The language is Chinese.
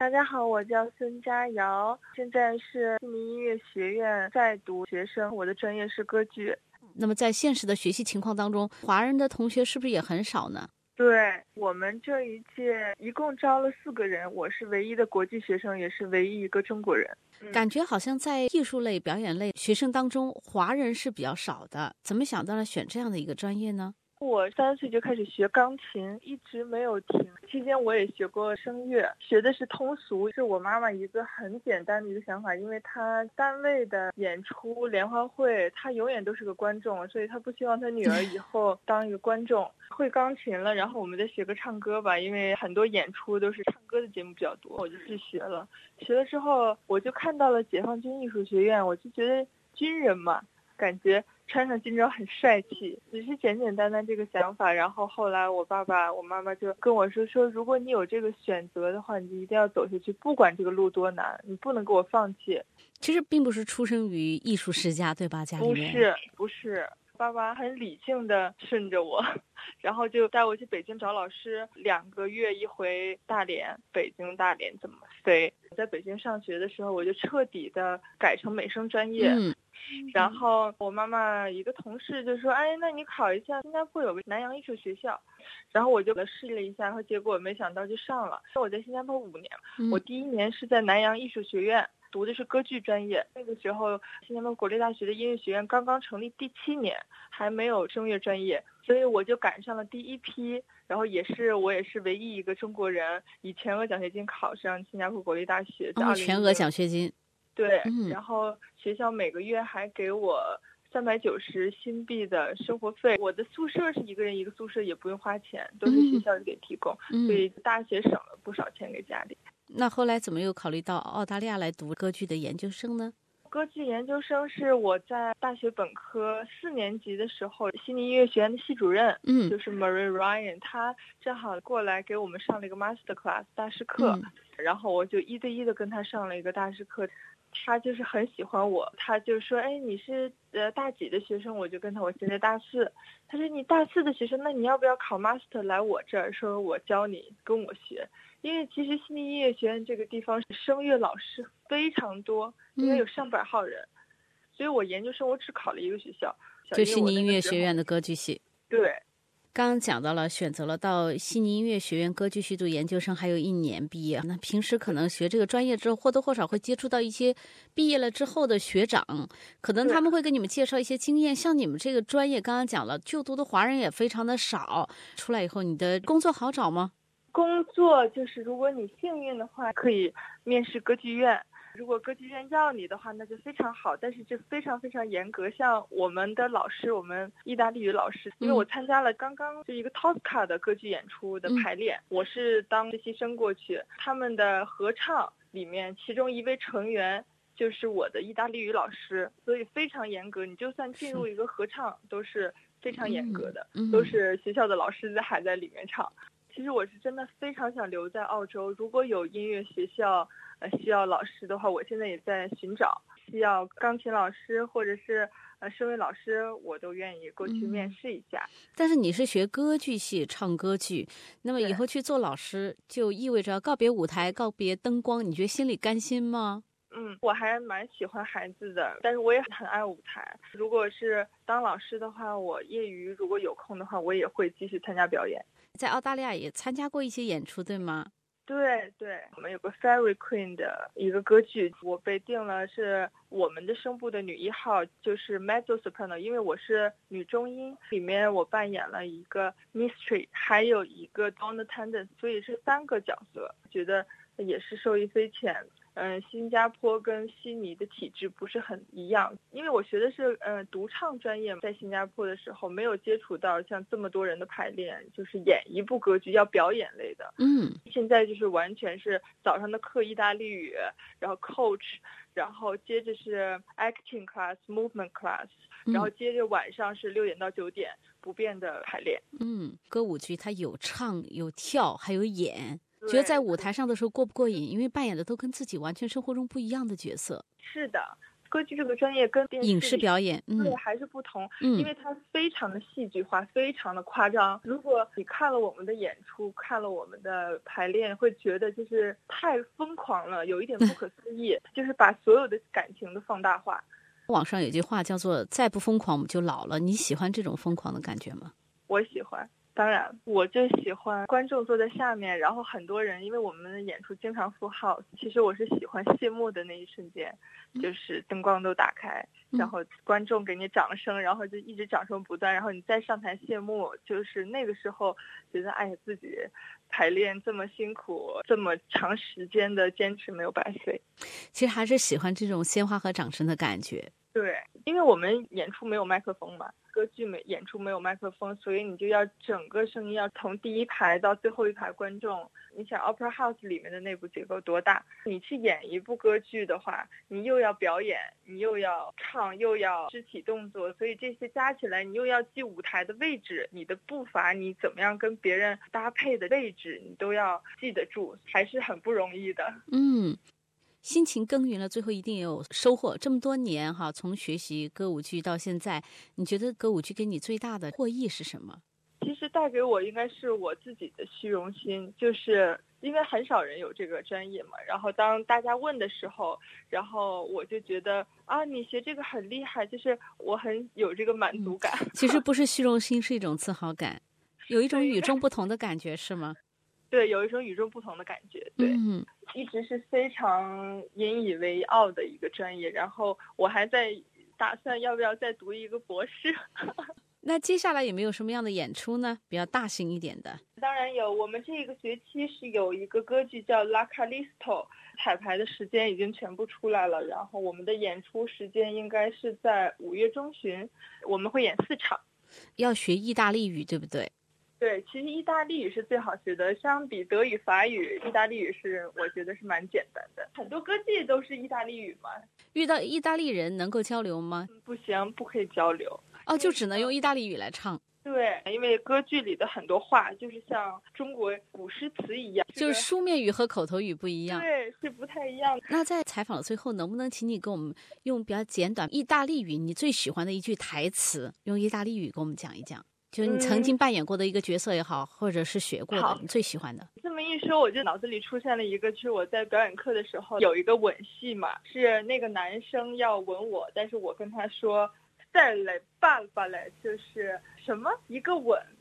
大家好，我叫孙佳瑶，现在是悉尼音乐学院在读学生，我的专业是歌剧。 那么在现实的学习情况当中，华人的同学是不是也很少呢？ 对，我们这一届一共招了4个人，我是唯一的国际学生，也是唯一一个中国人。 感觉好像在艺术类、表演类学生当中，华人是比较少的。怎么想到了选这样的一个专业呢？ 我3岁就开始学钢琴，一直没有停。期间我也学过声乐，学的是通俗，是我妈妈一个很简单的一个想法，因为她单位的演出联欢会，她永远都是个观众，所以她不希望她女儿以后当一个观众。会钢琴了，然后我们再学个唱歌吧，因为很多演出都是唱歌的节目比较多，我就去学了。学了之后，我就看到了解放军艺术学院，我就觉得军人嘛，感觉穿上军装很帅气，只是简简单单这个想法。然后后来我爸爸我妈妈就跟我说，如果你有这个选择的话，你就一定要走下去，不管这个路多难，你不能给我放弃。 其实并不是出生于艺术世家，对吧？家里面不是，爸爸很理性的顺着我，然后就带我去北京找老师，2个月一回大连，北京大连怎么飞。在北京上学的时候，我就彻底的改成美声专业。然后我妈妈一个同事就说，哎，那你考一下新加坡有个南洋艺术学校。然后我就试了一下，然后结果没想到就上了。我在新加坡5年，我第1年是在南洋艺术学院读的是歌剧专业。那个时候新加坡国立大学的音乐学院刚刚成立第7年，还没有声乐专业，所以我就赶上了第一批。然后我也是唯一一个中国人以全额奖学金考上新加坡国立大学。 全额奖学金。 对，然后学校每个月还给我390新币的生活费。我的宿舍是1个人1个宿舍，也不用花钱，都是学校给提供，所以大学省了不少钱给家里。 那后来怎么又考虑到澳大利亚来读歌剧的研究生呢？ 歌剧研究生是我在大学本科4年级的时候，悉尼音乐学院的系主任，就是 Marie Ryan， 他正好过来给我们上了一个 master class 大师课，然后我就1对1的跟他上了一个大师课。他就是很喜欢我，他就说，哎，你是大几的学生？我就跟他，我现在大4。他说你大4的学生，那你要不要考 master 来我这儿，说我教你跟我学。因为其实悉尼音乐学院这个地方声乐老师非常多，应该有上百号人，所以我研究生我只考了一个学校， 就悉尼音乐学院的歌剧系。 对。 刚刚讲到了选择了到悉尼音乐学院歌剧系读研究生，还有1年毕业。那平时可能学这个专业之后，或多或少会接触到一些毕业了之后的学长，可能他们会给你们介绍一些经验。像你们这个专业，刚刚讲了，就读的华人也非常的少。出来以后，你的工作好找吗？ 工作就是如果你幸运的话，可以面试歌剧院。如果歌剧院要你的话，那就非常好，但是这非常非常严格。像我们的老师，我们意大利语老师，因为我参加了刚刚就一个 Tosca 的歌剧演出的排练，我是当实习生过去，他们的合唱里面其中一位成员就是我的意大利语老师，所以非常严格，你就算进入一个合唱都是非常严格的，都是学校的老师还在里面唱。其实我是真的非常想留在澳洲，如果有音乐学校需要老师的话，我现在也在寻找，需要钢琴老师或者是声乐老师，我都愿意过去面试一下。 但是你是学歌剧系，唱歌剧，那么以后去做老师就意味着告别舞台，告别灯光，你觉得心里甘心吗？ 我还蛮喜欢孩子的，但是我也很爱舞台。如果是当老师的话，我业余如果有空的话，我也会继续参加表演。 在澳大利亚也参加过一些演出，对吗？ 对，我们有个 Fairy Queen 的一个歌剧，我被定了是我们的声部的女1号，就是 mezzo soprano， 因为我是女中音，里面我扮演了一个 mystery， 还有一个 don attendant， 所以是3个角色，觉得也是受益匪浅。新加坡跟悉尼的体制不是很一样，因为我学的是独唱专业，在新加坡的时候没有接触到像这么多人的排练，就是演一部歌剧要表演类的。现在就是完全是早上的课意大利语，然后 coach， 然后接着是 acting class movement class， 然后接着晚上是6点到9点不变的排练。 歌舞剧它有唱有跳还有演，觉得在舞台上的时候过不过瘾？因为扮演的都跟自己完全生活中不一样的角色。 是的， 歌剧这个专业跟电视影视表演， 对还是不同，因为它非常的戏剧化，非常的夸张。如果你看了我们的演出，看了我们的排练，会觉得就是太疯狂了，有一点不可思议，就是把所有的感情都放大化。 网上有句话叫做再不疯狂我们就老了，你喜欢这种疯狂的感觉吗？ 我喜欢，当然我就喜欢观众坐在下面，然后很多人，因为我们的演出经常full house，其实我是喜欢谢幕的那一瞬间，就是灯光都打开，然后观众给你掌声，然后就一直掌声不断，然后你再上台谢幕，就是那个时候觉得哎呀，自己排练这么辛苦，这么长时间的坚持没有白费。 其实还是喜欢这种鲜花和掌声的感觉。 对，因为我们演出没有麦克风嘛，歌剧演出没有麦克风，所以你就要整个声音要从第一排到最后一排观众。你想 Opera House 里面的内部结构多大，你去演一部歌剧的话，你又要表演，你又要唱，又要肢体动作，所以这些加起来，你又要记舞台的位置，你的步伐，你怎么样跟别人搭配的位置，你都要记得住，还是很不容易的。 辛勤耕耘了，最后一定有收获。这么多年哈，从学习歌舞剧到现在，你觉得歌舞剧给你最大的获益是什么？ 其实带给我应该是我自己的虚荣心，就是因为很少人有这个专业嘛，然后当大家问的时候，然后我就觉得啊，你学这个很厉害，就是我很有这个满足感。 其实不是虚荣心，是一种自豪感，有一种与众不同的感觉，是吗？ 对，有一种与众不同的感觉。对，一直是非常引以为傲的一个专业，然后我还在打算要不要再读一个博士。 那接下来有没有什么样的演出呢？比较大型一点的？ 当然有，我们这个学期是有一个歌剧叫《La Callisto》，彩排的时间已经全部出来了，然后我们的演出时间应该是在5月中旬，我们会演4场。 要学意大利语，对不对？ 对，其实意大利语是最好学的，相比德语、法语，意大利语是我觉得是蛮简单的。很多歌剧都是意大利语嘛。 遇到意大利人能够交流吗？ 不行，不可以交流。 就只能用意大利语来唱。 对，因为歌剧里的很多话就是像中国古诗词一样， 就是书面语和口头语不一样。 对，是不太一样。 那在采访的最后，能不能请你给我们用比较简短意大利语你最喜欢的一句台词，用意大利语给我们讲一讲？就你曾经扮演过的一个角色也好，或者是学过的，你最喜欢的。 这么一说，我就脑子里出现了一个，就是我在表演课的时候有一个吻戏嘛，是那个男生要吻我，但是我跟他说再来爸爸来，就是什么一个吻，